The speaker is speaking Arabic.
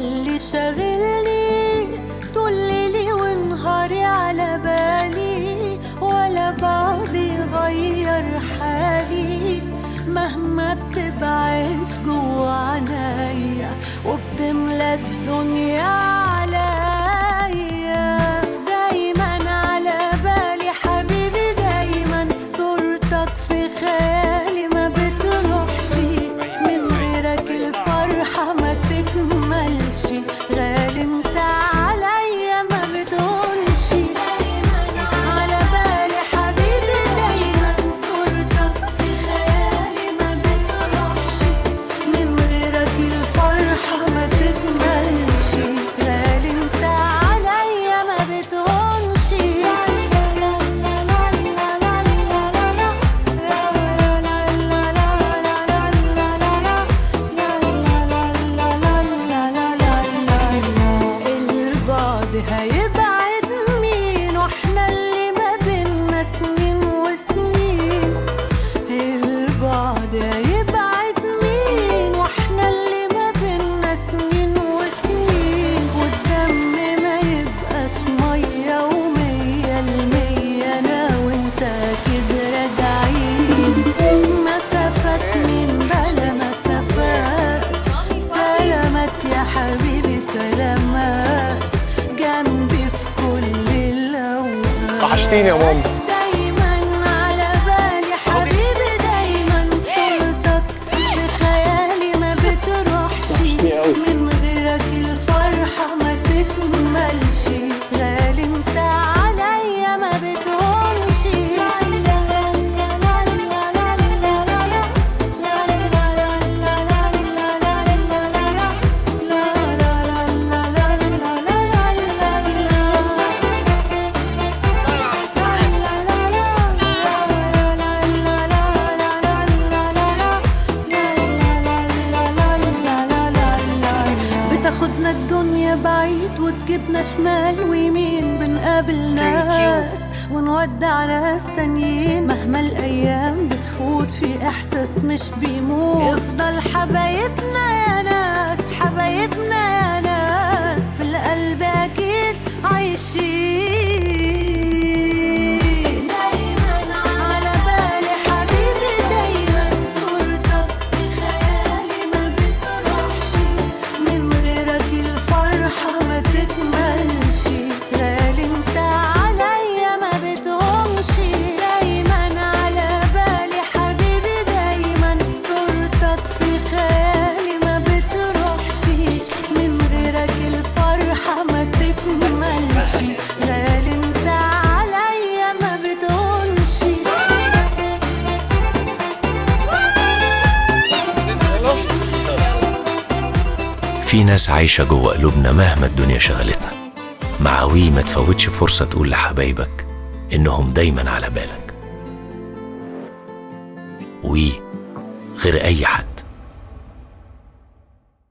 يلي شاغلني طول ليلي ونهاري على بالي، ولا بعد يغير حالي مهما بتبعد جوا عنايا وبتملى الدنيا عليا. دايما على بالي حبيبي، دايما صورتك في خيالي ما بتروحش، من غيرك الفرحة ما تكملش، غالي انت عليا ما بتقولش. على بالي حبيبي دايما صورتك في خيالي ما بتروحش، من غيرك الفرحة ما تكملش، غالي انت عليا ما بتقولش. البعد هيبعد مين واحنا اللي ما بينا سنين وسنين؟ البعد هيبعد مين واحنا اللي ما بينا سنين وسنين؟ والدم ما يبقاش مية ومية المية، انا وانت كده راجعين مسافات من بلا مسافات. سلامات يا حبيبي سلامات، جنبي في كل الأوقات. وحشتيني يا ماما. دايما على بالي حبيبي، دايما صورتك في خيالي ما بتروحش، من غيرك الفرحة ما تكملش، غالي انت عليا ما بتقولش. بتاخدنا الدنيا بعيد وتجيبنا شمال ويمين، بنقابل ناس ونودع ناس تانيين، مهما الأيام بتفوت في إحساس مش بيموت. يفضل حبايبنا يا ناس، حبايبنا يا ناس في القلب أكيد عايشين. دايما على بالي حبيبي، دايما صورتك في خيالي ما بتروحش، من غيرك الفرحة ما تكملش، غالي انت عليا ما بتقومش. دايما على بالي حبيبي، دايما صورتك في خيالي ما بتروحش، من غيرك الفرحة ما تكملش، غالي انت عليا ما بتقولش. في ناس عايشة جوه قلوبنا مهما الدنيا شغلتنا. مع وي ما تفوتش فرصة تقول لحبايبك إنهم دايما على بالك. وي غير أي حد.